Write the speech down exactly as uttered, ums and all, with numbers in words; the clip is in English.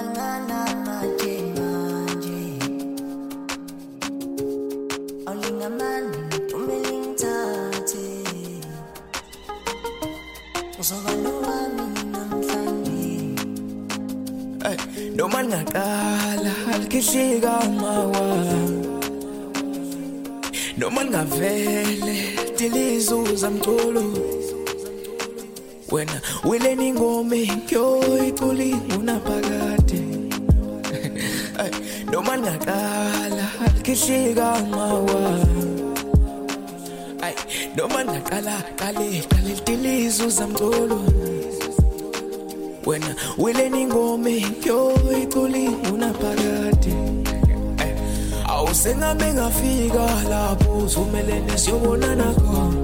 Noma ngaqala alikhishika mawa Noma ngavele dilizuza mculo Wena wileni ngome kyo ituli unaphakade Noma ngaqala alikhishika mawa Noma ngaqala kale kale dilizuza mculo Wena wileni ngome kyo ituli unaphakade Awusengabe ngafika lapho uzumelene siyobonana khona